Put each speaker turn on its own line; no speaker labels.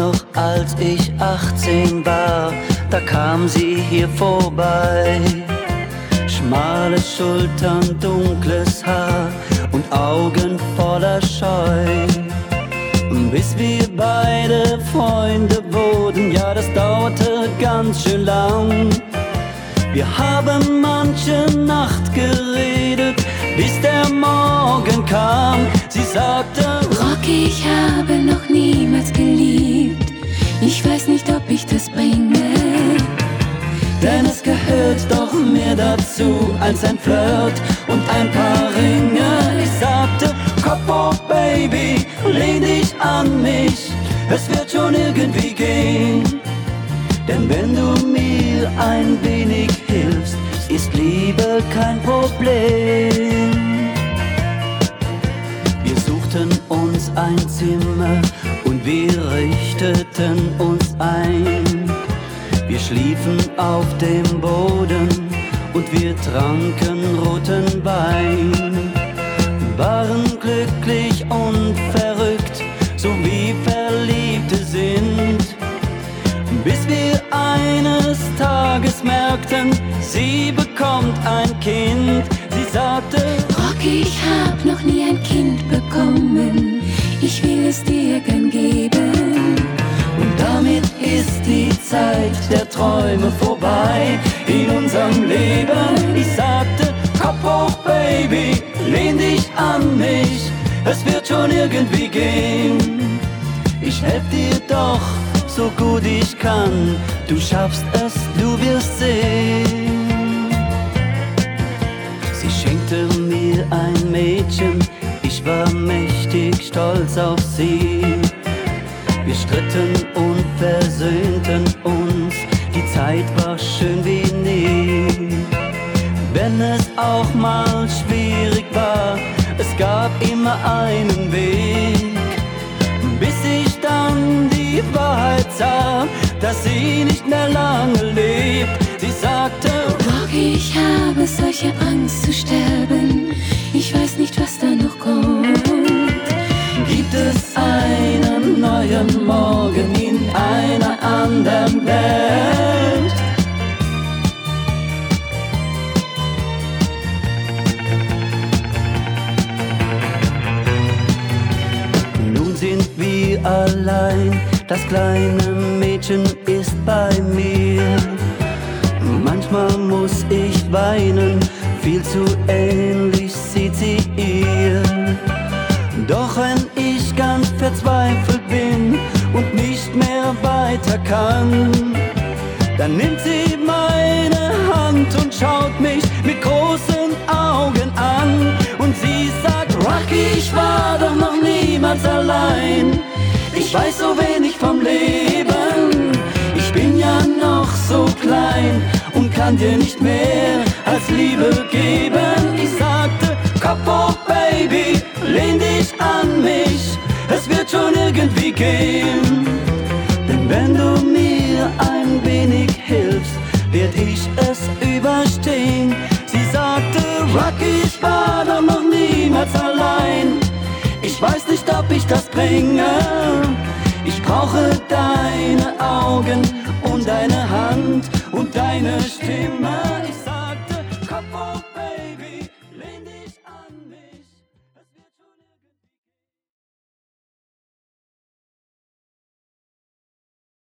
noch, als ich 18 war, da kam sie hier vorbei. Schmale Schultern, dunkles Haar und Augen voller Scheu. Bis wir beide Freunde wurden, ja, das dauerte ganz schön lang. Wir haben manche Nacht geredet, bis der Morgen kam. Sie sagte:
Rocky, ich habe noch niemals geliebt. Ich weiß nicht, ob ich das bringe.
Denn es gehört doch mehr dazu als ein Flirt und ein paar Ringe. Ich sagte: Kopf hoch, Baby, lehn dich an mich, es wird schon irgendwie gehen. Denn wenn du mir ein wenig hilfst, ist Liebe kein Problem. Wir suchten uns ein Zimmer und wir richteten uns ein. Wir schliefen auf dem Boden und wir tranken roten Wein. Waren glücklich und verrückt, so wie Verliebte sind. Bis wir eines Tages merkten, sie bekommt ein Kind. Sie sagte:
Rocky, ich hab noch nie ein Kind bekommen. Ich will es dir gern geben.
Und damit ist die Zeit der Träume vorbei in unserem Leben. Ich sagte: Kopf hoch, Baby, lehn dich an mich, es wird schon irgendwie gehen. Ich helf dir doch so gut ich kann, du schaffst es, du wirst sehen. Sie schenkte mir ein Mädchen, ich war mächtig stolz auf sie. Wir stritten und versöhnten uns, die Zeit war schön wie nie. Wenn es auch mal schwierig war, es gab immer einen Weg. Bis ich dann die Wahrheit sah, dass sie nicht mehr lange lebt. Sie sagte:
Rocky, ich habe solche Angst zu sterben. Ich weiß nicht, was da noch kommt.
Gibt es einen neuen Morgen in einer anderen Welt? Nun sind wir allein, das kleine Mädchen ist bei mir. Manchmal muss ich weinen, viel zu ähnlich sieht sie ihr. Doch wenn ich ganz verzweifelt bin und nicht mehr weiter kann, dann nimmt sie meine Hand und schaut mich mit großen Augen an. Und sie sagt: Rocky, ich war doch noch niemals allein. Ich weiß so wenig vom Leben. Ich bin ja noch so klein und kann dir nicht mehr als Liebe geben. Ich sagte: Kopf hoch, Baby, lehn dich an mich, es wird schon irgendwie gehen. Denn wenn du mir ein wenig hilfst, werd ich es überstehen. Sie sagte: Rocky, ich war doch noch niemals allein. Ich weiß nicht, ob ich das bringe. Ich brauche deine Augen und deine Hand und deine Stimme.